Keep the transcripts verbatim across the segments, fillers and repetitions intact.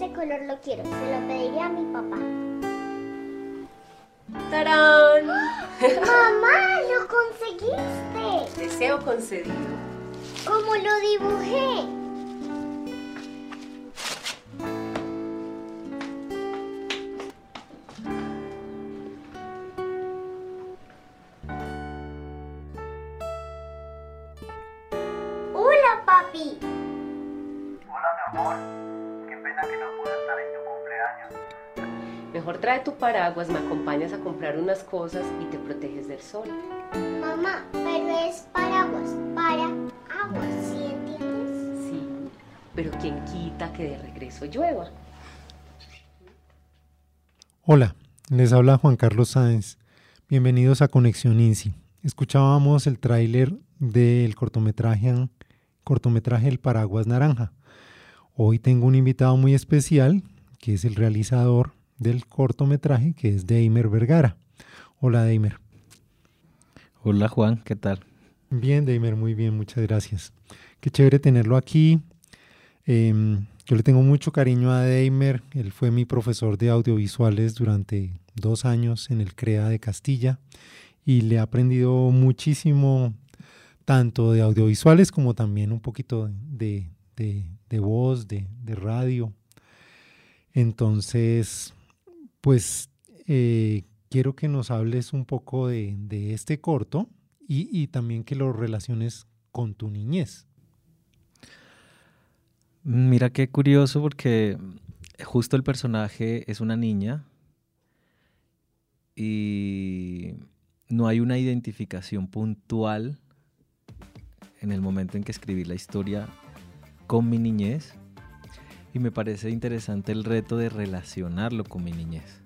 ese color lo quiero. Se lo pediría a mi papá. ¡Tarán! ¡Mamá, lo conseguiste! Deseo concedido. ¡Como lo dibujé! ¡Hola, papi! Hola, mi amor. Qué pena que no pude estar en tu cumpleaños. Mejor trae tu paraguas, me acompañas a comprar unas cosas y te proteges del sol. Mamá, pero es paraguas, para aguas, ¿sí entiendes? Sí, pero ¿quién quita que de regreso llueva? Hola, les habla Juan Carlos Sáenz. Bienvenidos a Conexión INSI. Escuchábamos el tráiler del cortometraje, cortometraje El Paraguas Naranja. Hoy tengo un invitado muy especial, que es el realizador del cortometraje, que es Deimer Vergara. Hola, Deimer. Hola, Juan, ¿qué tal? Bien, Deimer, muy bien, muchas gracias. Qué chévere tenerlo aquí. Eh, yo le tengo mucho cariño a Deimer. Él fue mi profesor de audiovisuales durante dos años en el CREA de Castilla y le he aprendido muchísimo, tanto de audiovisuales como también un poquito de, de, de voz, de, de radio. Entonces, pues eh, quiero que nos hables un poco de, de este corto y, y también que lo relaciones con tu niñez. Mira qué curioso porque justo el personaje es una niña y no hay una identificación puntual en el momento en que escribí la historia con mi niñez y me parece interesante el reto de relacionarlo con mi niñez.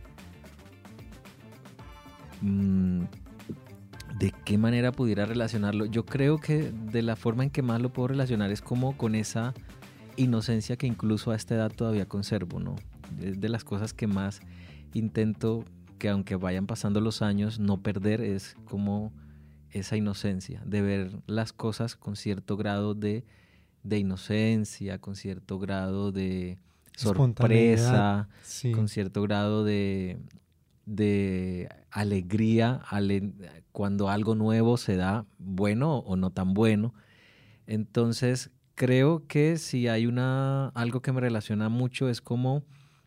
¿De qué manera pudiera relacionarlo? Yo creo que de la forma en que más lo puedo relacionar es como con esa inocencia que incluso a esta edad todavía conservo, ¿no? Es de las cosas que más intento que aunque vayan pasando los años no perder, es como esa inocencia de ver las cosas con cierto grado de, de inocencia, con cierto grado de sorpresa, sí. con cierto grado de, de alegría ale, cuando algo nuevo se da, bueno o no tan bueno. Entonces creo que si hay una, algo que me relaciona mucho es como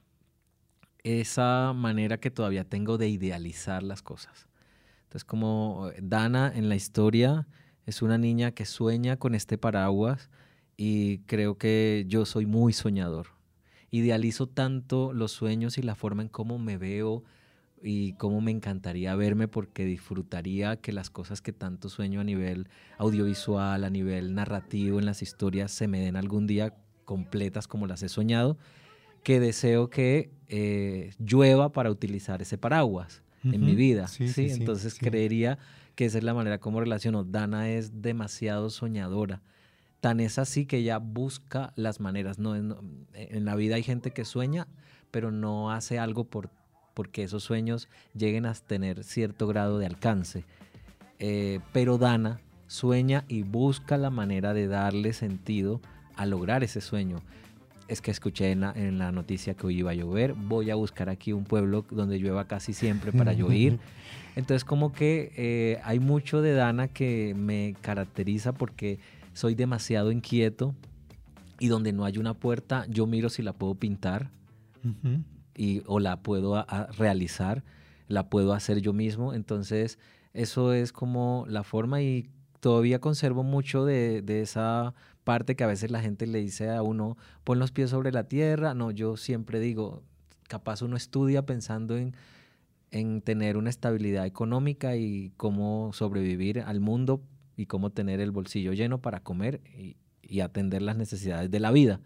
esa manera que todavía tengo de idealizar las cosas. Entonces como Dana en la historia es una niña que sueña con este paraguas y creo que yo soy muy soñador. Idealizo tanto los sueños y la forma en cómo me veo y cómo me encantaría verme porque disfrutaría que las cosas que tanto sueño a nivel audiovisual, a nivel narrativo en las historias se me den algún día completas como las he soñado, que deseo que eh, llueva para utilizar ese paraguas uh-huh. en mi vida. Sí, ¿sí? Sí, Entonces sí. creería que esa es la manera como relaciono. Dana es demasiado soñadora. Tan es así que ella busca las maneras. No, no, en la vida hay gente que sueña, pero no hace algo por, porque esos sueños lleguen a tener cierto grado de alcance. Eh, pero Dana sueña y busca la manera de darle sentido a lograr ese sueño. Es que escuché en la, en la noticia que hoy iba a llover, voy a buscar aquí un pueblo donde llueva casi siempre para yo ir. Entonces como que eh, hay mucho de Dana que me caracteriza porque soy demasiado inquieto y donde no hay una puerta yo miro si la puedo pintar uh-huh. y, o la puedo a, a realizar, la puedo hacer yo mismo. Entonces eso es como la forma y todavía conservo mucho de, de esa parte que a veces la gente le dice a uno, pon los pies sobre la tierra. No, yo siempre digo, capaz uno estudia pensando en, en tener una estabilidad económica y cómo sobrevivir al mundo y cómo tener el bolsillo lleno para comer y, y atender las necesidades de la vida.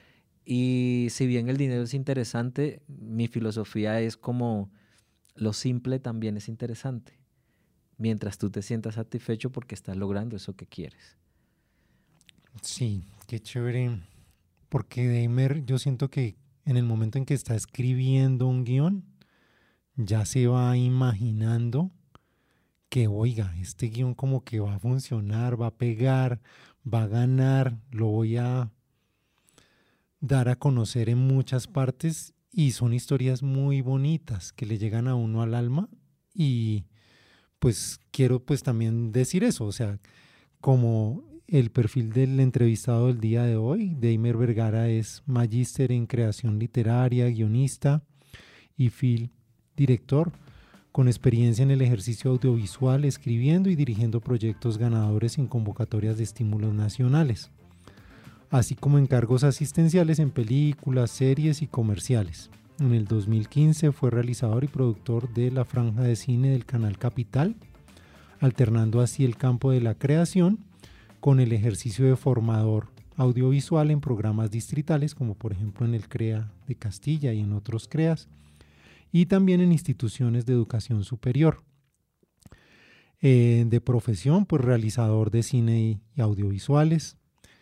Y si bien el dinero es interesante, mi filosofía es como lo simple también es interesante, mientras tú te sientas satisfecho porque estás logrando eso que quieres. Sí, qué chévere, porque Deimer yo siento que en el momento en que está escribiendo un guión, ya se va imaginando que, oiga, este guión como que va a funcionar, va a pegar, va a ganar, lo voy a, dar a conocer en muchas partes y son historias muy bonitas que le llegan a uno al alma y pues quiero pues también decir eso, o sea, como el perfil del entrevistado del día de hoy, Deimer Vergara es magíster en creación literaria, guionista y film director, con experiencia en el ejercicio audiovisual, escribiendo y dirigiendo proyectos ganadores en convocatorias de estímulos nacionales, así como encargos asistenciales en películas, series y comerciales. En el dos mil quince fue realizador y productor de la franja de cine del Canal Capital, alternando así el campo de la creación con el ejercicio de formador audiovisual en programas distritales, como por ejemplo en el CREA de Castilla y en otros CREAs, y también en instituciones de educación superior. Eh, de profesión, pues realizador de cine y, y audiovisuales.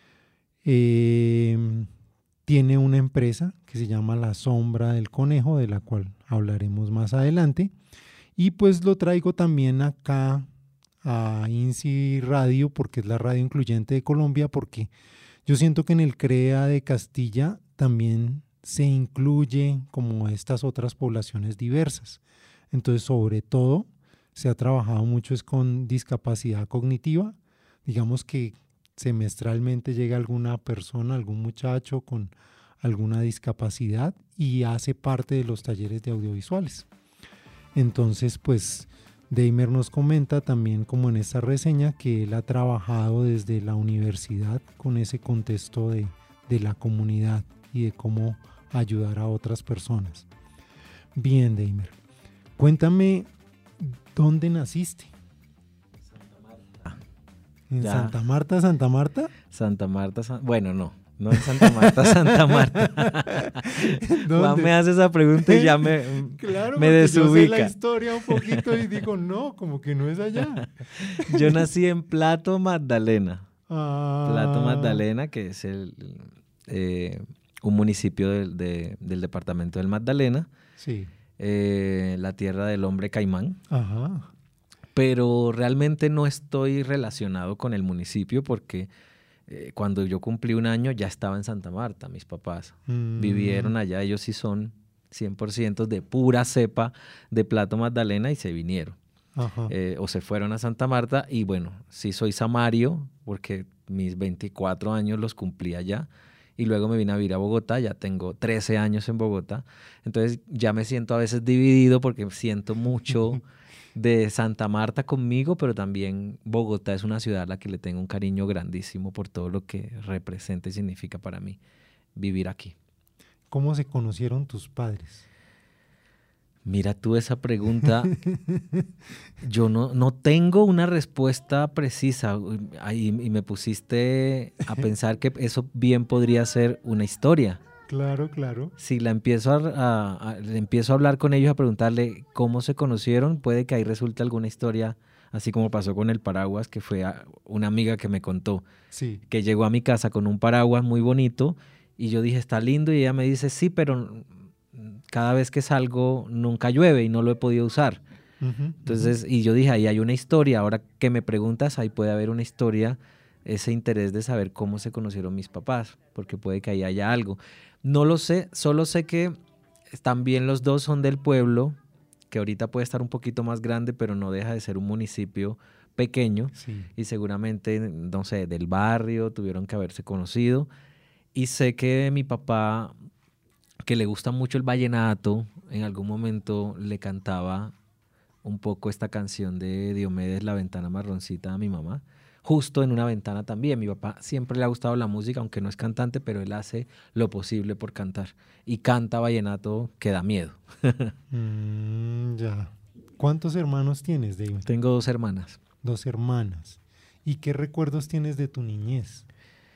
Eh, tiene una empresa que se llama La Sombra del Conejo, de la cual hablaremos más adelante, y pues lo traigo también acá a INSI Radio, porque es la radio incluyente de Colombia, porque yo siento que en el CREA de Castilla también se incluye como estas otras poblaciones diversas. Entonces, sobre todo, se ha trabajado mucho es con discapacidad cognitiva. Digamos que semestralmente llega alguna persona, algún muchacho con alguna discapacidad y hace parte de los talleres de audiovisuales. Entonces, pues, Deimer nos comenta también, como en esta reseña, que él ha trabajado desde la universidad con ese contexto de, de la comunidad y de cómo ayudar a otras personas. Bien, Deimer, cuéntame dónde naciste. Santa Marta. ¿En Ya. Santa Marta, Santa Marta? Santa Marta, San- bueno, no, no en Santa Marta, Santa Marta. ¿Dónde? Juan me hace esa pregunta y ya me, Claro, me porque yo sé desubica. la historia un poquito y digo, no, como que no es allá. Yo nací en Plato Magdalena. Ah, Plato Magdalena, que es el, eh, un municipio del, de- del departamento del Magdalena, Sí, eh, la tierra del hombre caimán. ajá. Pero realmente no estoy relacionado con el municipio porque eh, cuando yo cumplí un año ya estaba en Santa Marta, mis papás. Mm, Vivieron allá, ellos sí son cien por ciento de pura cepa de Plato Magdalena y se vinieron. Ajá. Eh, o se fueron a Santa Marta y bueno, sí soy samario porque mis veinticuatro años los cumplí allá y luego me vine a vivir a Bogotá, ya tengo trece años en Bogotá, entonces ya me siento a veces dividido porque siento mucho de Santa Marta conmigo, pero también Bogotá es una ciudad a la que le tengo un cariño grandísimo por todo lo que representa y significa para mí vivir aquí. ¿Cómo se conocieron tus padres? Mira tú esa pregunta, yo no, no tengo una respuesta precisa y, y me pusiste a pensar que eso bien podría ser una historia. Claro, claro. Si la empiezo a, a- a- le empiezo a hablar con ellos, a preguntarle cómo se conocieron, puede que ahí resulte alguna historia, así como pasó con el paraguas, que fue a- una amiga que me contó, Sí. que llegó a mi casa con un paraguas muy bonito y yo dije, está lindo, y ella me dice, sí, pero cada vez que salgo nunca llueve y no lo he podido usar. Ujú, Entonces, y yo dije, ahí hay una historia, ahora que me preguntas, ahí puede haber una historia, ese interés de saber cómo se conocieron mis papás, porque puede que ahí haya algo. No lo sé, solo sé que también los dos son del pueblo, que ahorita puede estar un poquito más grande, pero no deja de ser un municipio pequeño, sí. y seguramente, no sé, del barrio, tuvieron que haberse conocido. Y sé que mi papá, que le gusta mucho el vallenato, en algún momento le cantaba un poco esta canción de Diomedes, La Ventana Marroncita, a mi mamá, justo en una ventana también. Mi papá siempre le ha gustado la música, aunque no es cantante, pero él hace lo posible por cantar. Y canta vallenato que da miedo. Mm, ya. ¿Cuántos hermanos tienes, David? Tengo dos hermanas. Dos hermanas. ¿Y qué recuerdos tienes de tu niñez?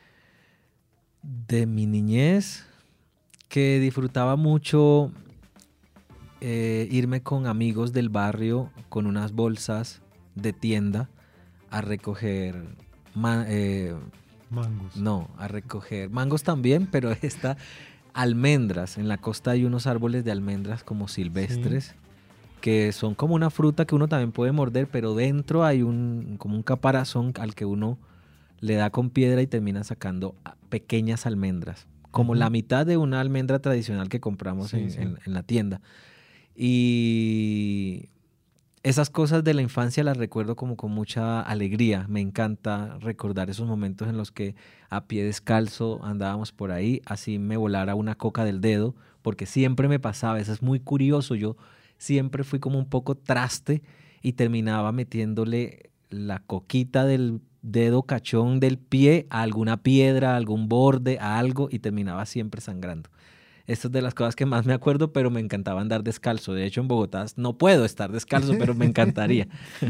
De mi niñez, que disfrutaba mucho eh, irme con amigos del barrio con unas bolsas de tienda a recoger, ma- eh, Mangos. no, a recoger mangos también, pero esta, almendras. En la costa hay unos árboles de almendras como silvestres, que son como una fruta que uno también puede morder, pero dentro hay un, como un caparazón al que uno le da con piedra y termina sacando pequeñas almendras, como Ujú. la mitad de una almendra tradicional que compramos Sí, en, sí. en- en la tienda. Y esas cosas de la infancia las recuerdo como con mucha alegría. Me encanta recordar esos momentos en los que a pie descalzo andábamos por ahí, así me volara una coca del dedo, porque siempre me pasaba, eso es muy curioso, yo siempre fui como un poco traste y terminaba metiéndole la coquita del dedo cachón del pie a alguna piedra, a algún borde, a algo, y terminaba siempre sangrando. Esto es de las cosas que más me acuerdo, pero me encantaba andar descalzo. De hecho, en Bogotá no puedo estar descalzo, pero me encantaría.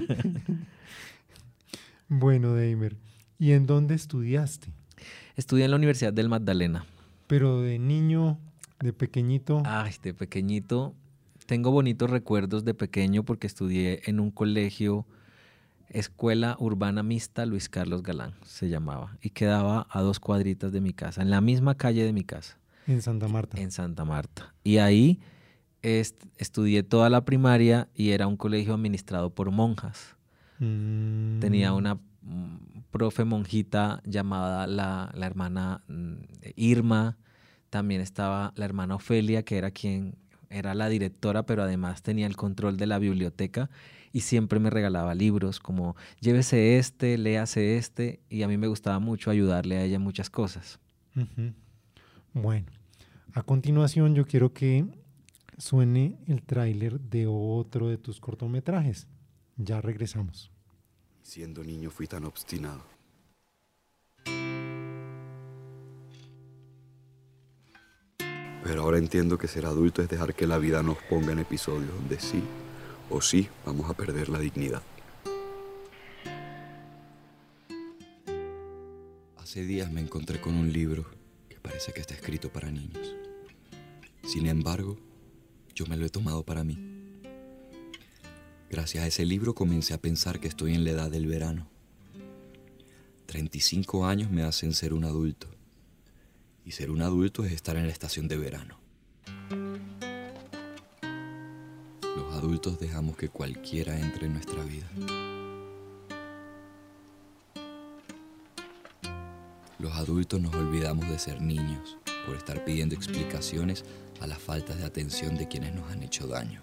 Bueno, Deimer, ¿y en dónde estudiaste? Estudié en la Universidad del Magdalena. Pero de niño, de pequeñito. Ay, de pequeñito, tengo bonitos recuerdos de pequeño porque estudié en un colegio, Escuela Urbana Mixta Luis Carlos Galán, se llamaba, y quedaba a dos cuadritas de mi casa, en la misma calle de mi casa, En Santa Marta. en Santa Marta. Y ahí est- estudié toda la primaria y era un colegio administrado por monjas. Mm, Tenía una mm, profe monjita llamada la, la hermana mm, Irma, también estaba la hermana Ofelia, que era quien era la directora, pero además tenía el control de la biblioteca y siempre me regalaba libros como llévese este, léase este, y a mí me gustaba mucho ayudarle a ella en muchas cosas. ujú. Bueno, a continuación yo quiero que suene el tráiler de otro de tus cortometrajes. Ya regresamos. Siendo niño fui tan obstinado. Pero ahora entiendo que ser adulto es dejar que la vida nos ponga en episodios donde sí o sí vamos a perder la dignidad. Hace días me encontré con un libro que parece que está escrito para niños. Sin embargo, yo me lo he tomado para mí. Gracias a ese libro comencé a pensar que estoy en la edad del verano. treinta y cinco años me hacen ser un adulto. Y ser un adulto es estar en la estación de verano. Los adultos dejamos que cualquiera entre en nuestra vida. Los adultos nos olvidamos de ser niños por estar pidiendo explicaciones a las faltas de atención de quienes nos han hecho daño.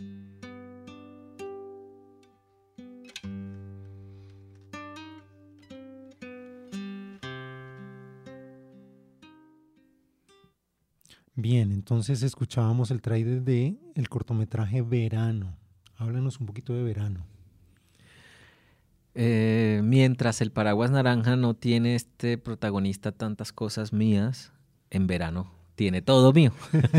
Bien, entonces escuchábamos el tráiler de el cortometraje Verano. Háblanos un poquito de Verano. Eh, mientras El Paraguas Naranja no tiene este protagonista tantas cosas mías, en verano tiene todo mío.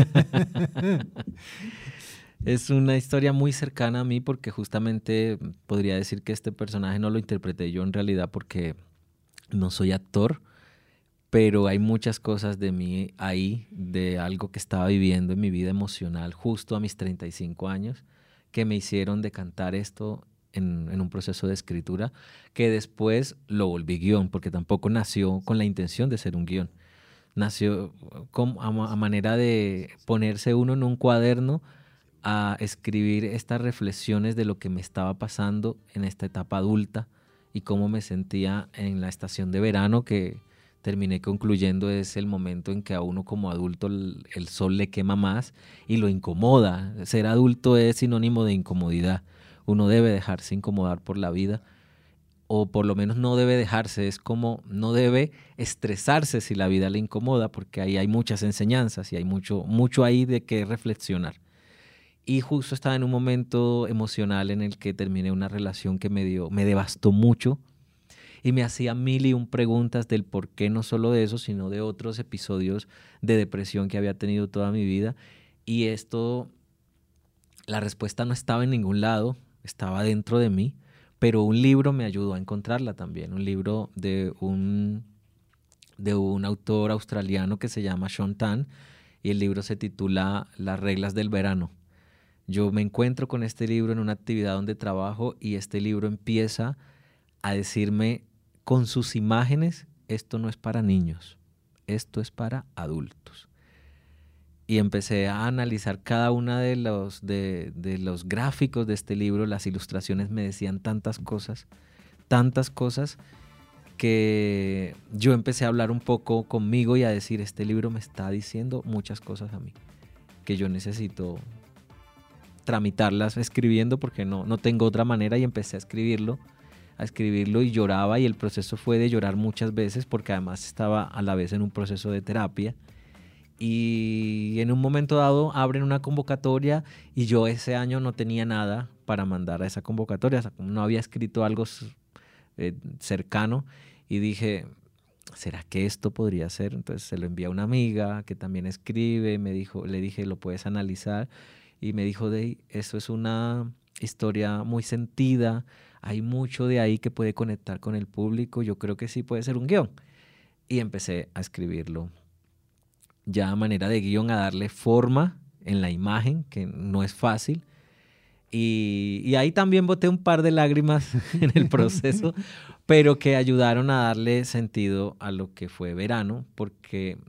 Es una historia muy cercana a mí porque justamente podría decir que este personaje no lo interpreté yo en realidad porque no soy actor, pero hay muchas cosas de mí ahí, de algo que estaba viviendo en mi vida emocional justo a mis treinta y cinco años, que me hicieron decantar esto en, en un proceso de escritura, que después lo volví guión, porque tampoco nació con la intención de ser un guión. Nació como a, ma- a manera de ponerse uno en un cuaderno a escribir estas reflexiones de lo que me estaba pasando en esta etapa adulta y cómo me sentía en la estación de verano, que terminé concluyendo es el momento en que a uno como adulto el, el sol le quema más y lo incomoda. Ser adulto es sinónimo de incomodidad. Uno debe dejarse incomodar por la vida, o por lo menos no debe dejarse, es como no debe estresarse si la vida le incomoda, porque ahí hay muchas enseñanzas y hay mucho, mucho ahí de qué reflexionar. Y justo estaba en un momento emocional en el que terminé una relación que me dio, me devastó mucho y me hacía mil y un preguntas del por qué, no solo de eso, sino de otros episodios de depresión que había tenido toda mi vida. Y esto, la respuesta no estaba en ningún lado, estaba dentro de mí, pero un libro me ayudó a encontrarla también, un libro de un, de un autor australiano que se llama Sean Tan, y el libro se titula Las reglas del verano. Yo me encuentro con este libro en una actividad donde trabajo y este libro empieza a decirme con sus imágenes, esto no es para niños, esto es para adultos. Y empecé a analizar cada uno de los, de, de los gráficos de este libro, las ilustraciones me decían tantas cosas, tantas cosas, que yo empecé a hablar un poco conmigo y a decir, este libro me está diciendo muchas cosas a mí, que yo necesito tramitarlas escribiendo porque no, no tengo otra manera, y empecé a escribirlo, a escribirlo y lloraba, y el proceso fue de llorar muchas veces porque además estaba a la vez en un proceso de terapia. Y en un momento dado abren una convocatoria y yo ese año no tenía nada para mandar a esa convocatoria, o sea, no había escrito algo eh, cercano, y dije, ¿será que esto podría ser? Entonces se lo envié a una amiga que también escribe, me dijo, le dije, ¿lo puedes analizar? Y me dijo, Dey, eso es una historia muy sentida, hay mucho de ahí que puede conectar con el público, yo creo que sí puede ser un guión. Y empecé a escribirlo ya a manera de guión, a darle forma en la imagen, que no es fácil. Y, y ahí también boté un par de lágrimas en el proceso, pero que ayudaron a darle sentido a lo que fue Verano, porque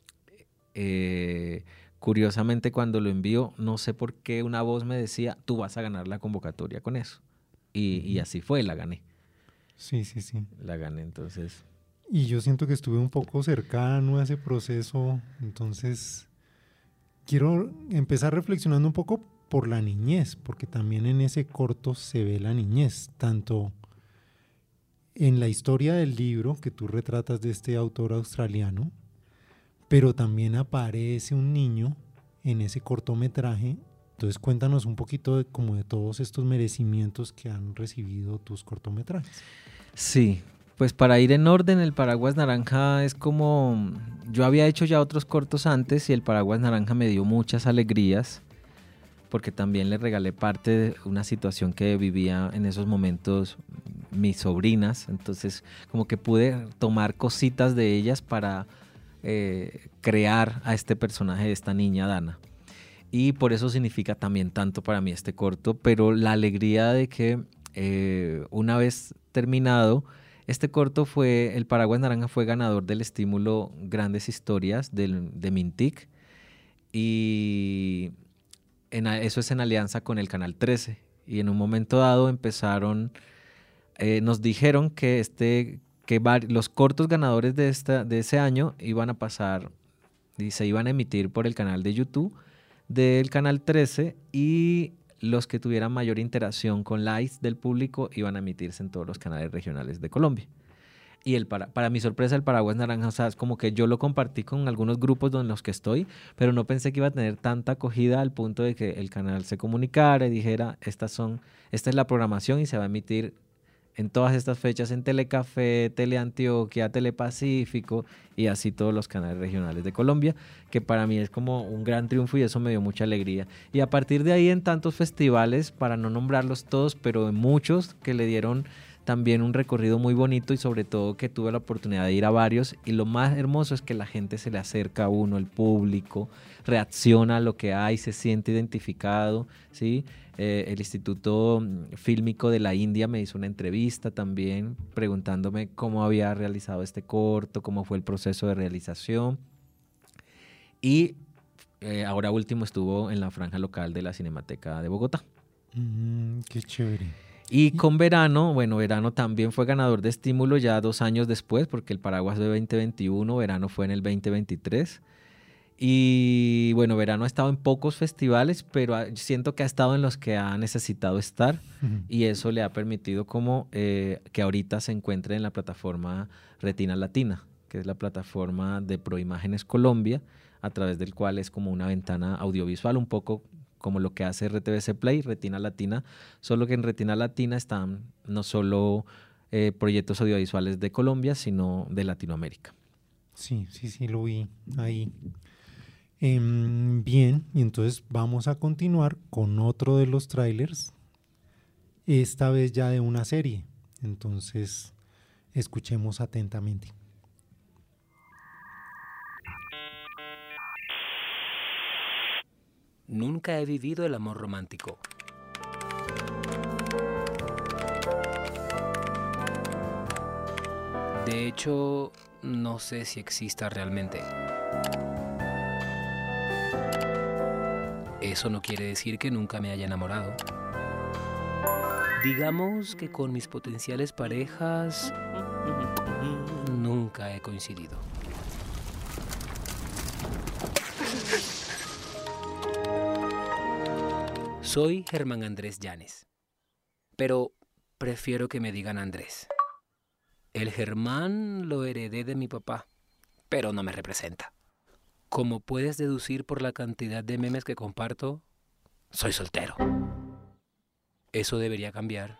eh, curiosamente cuando lo envío, no sé por qué una voz me decía, tú vas a ganar la convocatoria con eso. Y, y así fue, la gané. Sí, sí, sí. La gané, entonces... Y yo siento que estuve un poco cercano a ese proceso, entonces quiero empezar reflexionando un poco por la niñez, porque también en ese corto se ve la niñez, tanto en la historia del libro que tú retratas de este autor australiano, pero también aparece un niño en ese cortometraje. Entonces cuéntanos un poquito de, como de todos estos merecimientos que han recibido tus cortometrajes. Sí. Pues para ir en orden, el Paraguas Naranja es como... Yo había hecho ya otros cortos antes y el Paraguas Naranja me dio muchas alegrías porque también le regalé parte de una situación que vivía en esos momentos mis sobrinas. Entonces como que pude tomar cositas de ellas para eh, crear a este personaje de esta niña Dana. Y por eso significa también tanto para mí este corto, pero la alegría de que eh, una vez terminado... Este corto fue, el Paraguas Naranja fue ganador del estímulo Grandes Historias del, de Mintic, y en, eso es en alianza con el Canal trece, y en un momento dado empezaron, eh, nos dijeron que, este, que var, los cortos ganadores de, esta, de ese año iban a pasar y se iban a emitir por el canal de YouTube del Canal trece, y los que tuvieran mayor interacción con likes del público iban a emitirse en todos los canales regionales de Colombia. Y el para, para mi sorpresa, el Paraguas Naranja, o sea, es como que yo lo compartí con algunos grupos en los que estoy, pero no pensé que iba a tener tanta acogida al punto de que el canal se comunicara y dijera, estas son, esta es la programación y se va a emitir en todas estas fechas en Telecafé, Teleantioquia, Telepacífico y así todos los canales regionales de Colombia, que para mí es como un gran triunfo y eso me dio mucha alegría. Y a partir de ahí en tantos festivales, para no nombrarlos todos, pero en muchos que le dieron también un recorrido muy bonito y sobre todo que tuve la oportunidad de ir a varios, y lo más hermoso es que la gente se le acerca a uno, el público, reacciona a lo que hay, se siente identificado, ¿sí? Eh, el Instituto Fílmico de la India me hizo una entrevista también preguntándome cómo había realizado este corto, cómo fue el proceso de realización, y eh, ahora último estuvo en la franja local de la Cinemateca de Bogotá. Mm, qué chévere. Y con Verano, bueno, Verano también fue ganador de estímulo ya dos años después, porque el Paraguas de veinte veintiuno, Verano fue en el veinte veintitrés. Y bueno, Verano ha estado en pocos festivales, pero siento que ha estado en los que ha necesitado estar, uh-huh. Y eso le ha permitido como eh, que ahorita se encuentre en la plataforma Retina Latina, que es la plataforma de Proimágenes Colombia, a través del cual es como una ventana audiovisual, un poco como lo que hace R T V C Play, Retina Latina, solo que en Retina Latina están no solo eh, proyectos audiovisuales de Colombia, sino de Latinoamérica. Sí, sí, sí, lo vi ahí. Eh, bien, y entonces vamos a continuar con otro de los trailers, esta vez ya de una serie. Entonces, escuchemos atentamente. Nunca he vivido el amor romántico. De hecho, no sé si exista realmente. Eso no quiere decir que nunca me haya enamorado. Digamos que con mis potenciales parejas Nunca he coincidido. Soy Germán Andrés Llanes, pero prefiero que me digan Andrés. El Germán lo heredé de mi papá, pero no me representa. Como puedes deducir por la cantidad de memes que comparto, soy soltero. Eso debería cambiar.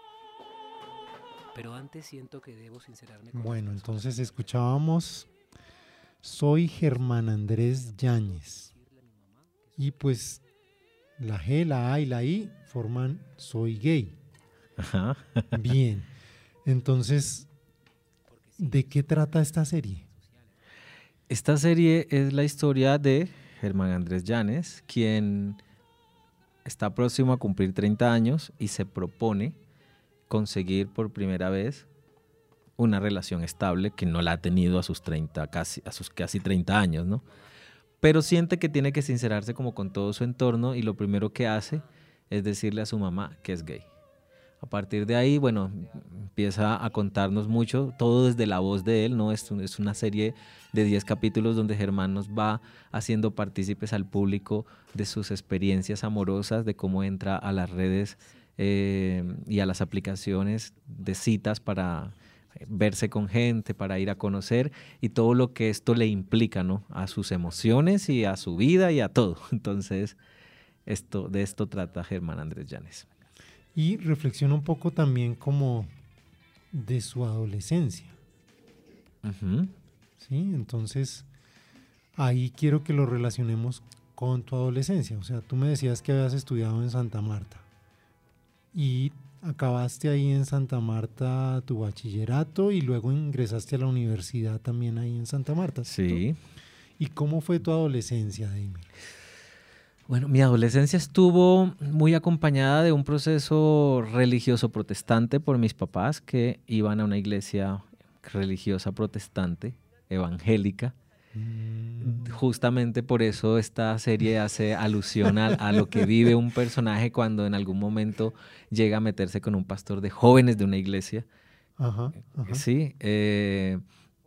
Pero antes siento que debo sincerarme con Bueno, las personas entonces que- escuchábamos Soy Germán Andrés Yáñez. Y pues la G, la A y la I forman Soy Gay. Ajá. Bien. Entonces, ¿de qué trata esta serie? Esta serie es la historia de Germán Andrés Llanes, quien está próximo a cumplir treinta años y se propone conseguir por primera vez una relación estable que no la ha tenido a sus treinta, casi, a sus casi treinta años, ¿no? Pero siente que tiene que sincerarse como con todo su entorno y lo primero que hace es decirle a su mamá que es gay. A partir de ahí, bueno, empieza a contarnos mucho, todo desde la voz de él, ¿no? Es, un- es una serie de diez capítulos donde Germán nos va haciendo partícipes al público de sus experiencias amorosas, de cómo entra a las redes eh, y a las aplicaciones de citas para verse con gente, para ir a conocer y todo lo que esto le implica, ¿no? A sus emociones y a su vida y a todo. Entonces, esto, de esto trata Germán Andrés Llanes. Y reflexiona un poco también como de su adolescencia, Ujú. ¿sí? Entonces, ahí quiero que lo relacionemos con tu adolescencia. O sea, tú me decías que habías estudiado en Santa Marta y acabaste ahí en Santa Marta tu bachillerato y luego ingresaste a la universidad también ahí en Santa Marta, ¿cierto? Sí. ¿Y cómo fue tu adolescencia, Daimer? Bueno, mi adolescencia estuvo muy acompañada de un proceso religioso protestante por mis papás que iban a una iglesia religiosa protestante, evangélica. Justamente por eso esta serie hace alusión a, a lo que vive un personaje cuando en algún momento llega a meterse con un pastor de jóvenes de una iglesia. Ajá, ajá. Sí, eh,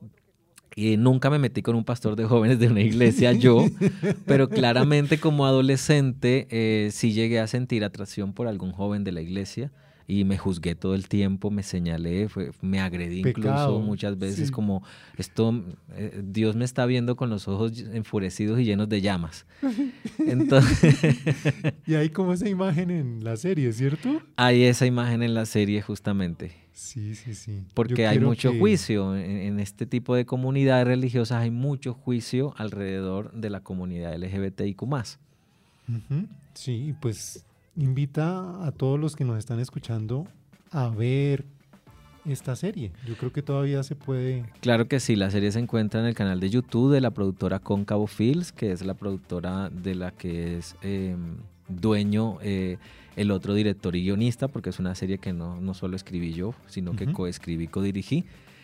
y nunca me metí con un pastor de jóvenes de una iglesia yo, pero claramente como adolescente eh, sí llegué a sentir atracción por algún joven de la iglesia y me juzgué todo el tiempo, me señalé, fue- me agredí Pecado, incluso muchas veces sí. como esto, eh, Dios me está viendo con los ojos enfurecidos y llenos de llamas. Entonces, Y hay como esa imagen en la serie, ¿cierto? hay esa imagen en la serie justamente. Sí, sí, sí. Yo Porque hay quiero mucho que- juicio en, en este tipo de comunidades religiosas, hay mucho juicio alrededor de la comunidad L G B T I Q más. Ujú, sí, pues invita a todos los que nos están escuchando a ver esta serie. Yo creo que todavía se puede. Claro que sí, la serie se encuentra en el canal de YouTube de la productora Cóncavo Films, que es la productora de la que es eh, dueño eh, el otro director y guionista, porque es una serie que no, no solo escribí yo, sino que Ujú. coescribí y codirigí.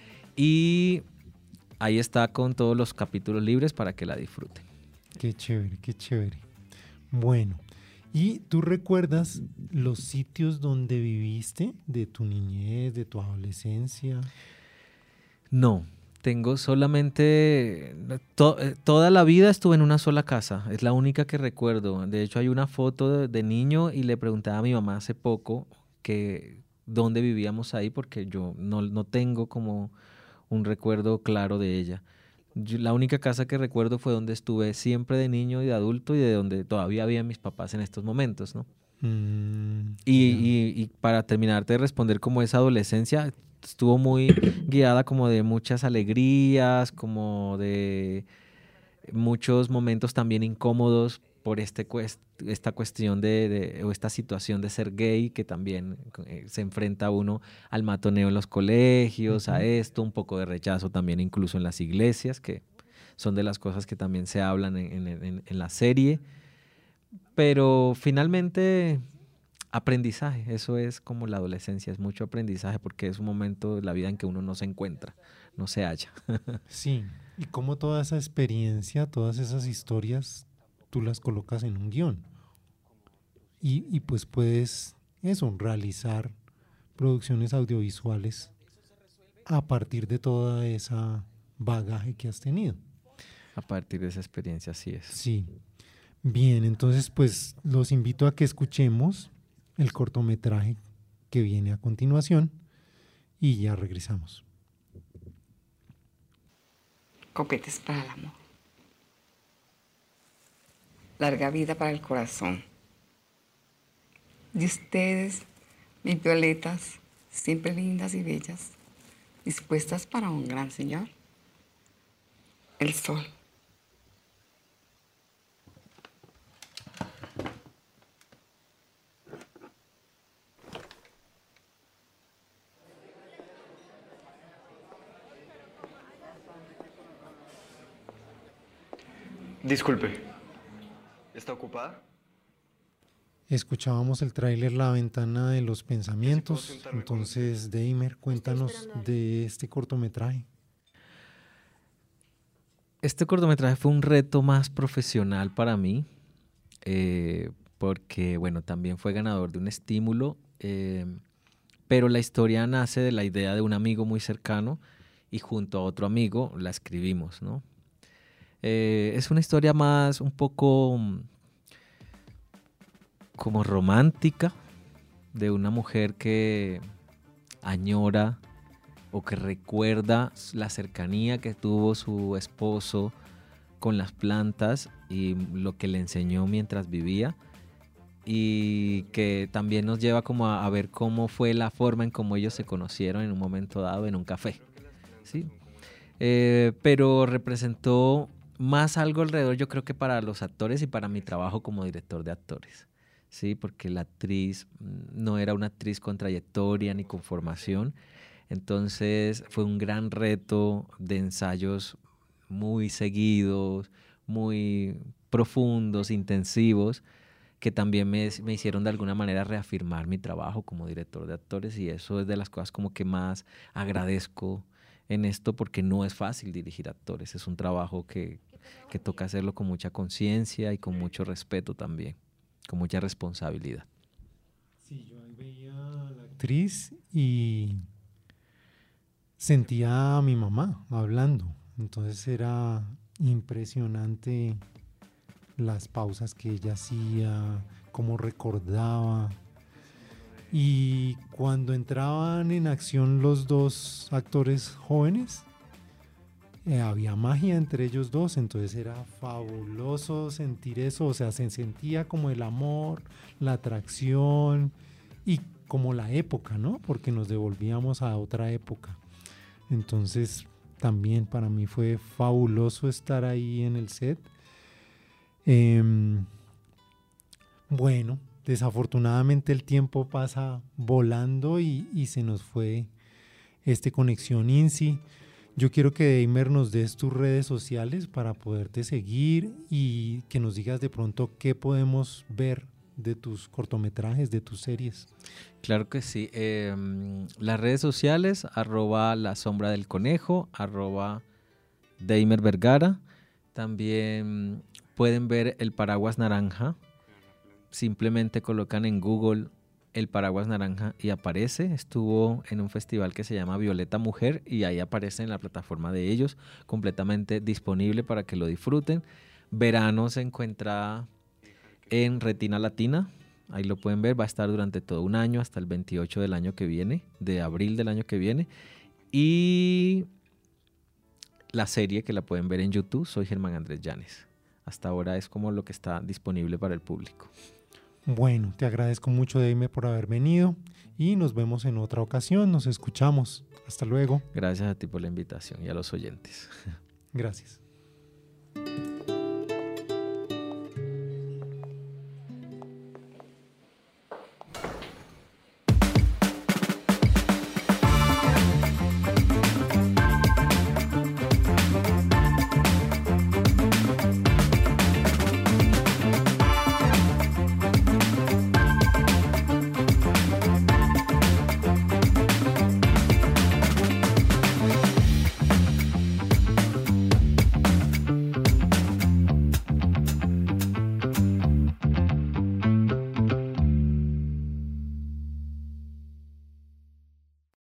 Y ahí está con todos los capítulos libres para que la disfruten. Qué chévere, qué chévere. Bueno, ¿y tú recuerdas los sitios donde viviste de tu niñez, de tu adolescencia? No, tengo solamente, to- eh, toda la vida estuve en una sola casa, es la única que recuerdo. De hecho hay una foto de, de niño y le preguntaba a mi mamá hace poco que dónde vivíamos ahí porque yo no, no tengo como un recuerdo claro de ella. Yo- la única casa que recuerdo fue donde estuve siempre de niño y de adulto y de donde todavía había mis papás en estos momentos, ¿no? Mm, Y, ya. y- y para terminarte de responder como esa adolescencia, estuvo muy guiada como de muchas alegrías, como de muchos momentos también incómodos por este cuest- esta cuestión de, de- o esta situación de ser gay, que también eh, se enfrenta uno al matoneo en los colegios, a Ujú. esto, un poco de rechazo también incluso en las iglesias, que son de las cosas que también se hablan en, en- en- en la serie. Pero finalmente, aprendizaje, eso es como la adolescencia, es mucho aprendizaje porque es un momento de la vida en que uno no se encuentra, no se halla. Sí, y cómo toda esa experiencia, todas esas historias, tú las colocas en un guión. Y, y pues puedes, eso, realizar producciones audiovisuales a partir de toda esa bagaje que has tenido. A partir de esa experiencia, así es. Sí. Bien, entonces pues los invito a que escuchemos el cortometraje que viene a continuación y ya regresamos. Copetes para el amor. Larga vida para el corazón. Y ustedes, mis violetas, siempre lindas y bellas, dispuestas para un gran señor, el sol. Disculpe, ¿está ocupada? Escuchábamos el tráiler La ventana de los pensamientos. Entonces, Deimer, cuéntanos de este cortometraje. Este cortometraje fue un reto más profesional para mí, eh, porque, bueno, también fue ganador de un estímulo, eh, pero la historia nace de la idea de un amigo muy cercano y junto a otro amigo la escribimos, ¿no? Eh, es una historia más un poco como romántica de una mujer que añora o que recuerda la cercanía que tuvo su esposo con las plantas y lo que le enseñó mientras vivía, y que también nos lleva como a, a ver cómo fue la forma en cómo ellos se conocieron en un momento dado en un café, ¿sí? Eh, pero representó más algo alrededor, yo creo que para los actores y para mi trabajo como director de actores, ¿sí? Porque la actriz no era una actriz con trayectoria ni con formación, entonces fue un gran reto de ensayos muy seguidos, muy profundos, intensivos, que también me, me hicieron de alguna manera reafirmar mi trabajo como director de actores, y eso es de las cosas como que más agradezco en esto, porque no es fácil dirigir actores, es un trabajo que, que toca hacerlo con mucha conciencia y con mucho respeto también, con mucha responsabilidad. Sí, yo ahí veía a la actriz y sentía a mi mamá hablando, entonces era impresionante las pausas que ella hacía, cómo recordaba. Y cuando entraban en acción los dos actores jóvenes, eh, había magia entre ellos dos, entonces era fabuloso sentir eso, o sea, se sentía como el amor, la atracción y como la época, ¿no? Porque nos devolvíamos a otra época. Entonces también para mí fue fabuloso estar ahí en el set. Eh, bueno, desafortunadamente el tiempo pasa volando y, y se nos fue este Conexión INSI. Yo quiero que Deimer nos des tus redes sociales para poderte seguir y que nos digas de pronto qué podemos ver de tus cortometrajes, de tus series. Claro que sí. Eh, las redes sociales, arroba La Sombra del Conejo, arroba Deimer Vergara. También pueden ver El Paraguas Naranja. Simplemente colocan en Google El Paraguas Naranja y aparece. Estuvo en un festival que se llama Violeta Mujer y ahí aparece en la plataforma de ellos, completamente disponible para que lo disfruten. Verano se encuentra en Retina Latina, ahí lo pueden ver, va a estar durante todo un año hasta el veintiocho del año que viene, de abril del año que viene. Y la serie que la pueden ver en YouTube, Soy Germán Andrés Llanes. Hasta ahora es como lo que está disponible para el público. Bueno, te agradezco mucho, Deimer, por haber venido y nos vemos en otra ocasión, nos escuchamos. Hasta luego. Gracias a ti por la invitación y a los oyentes. Gracias.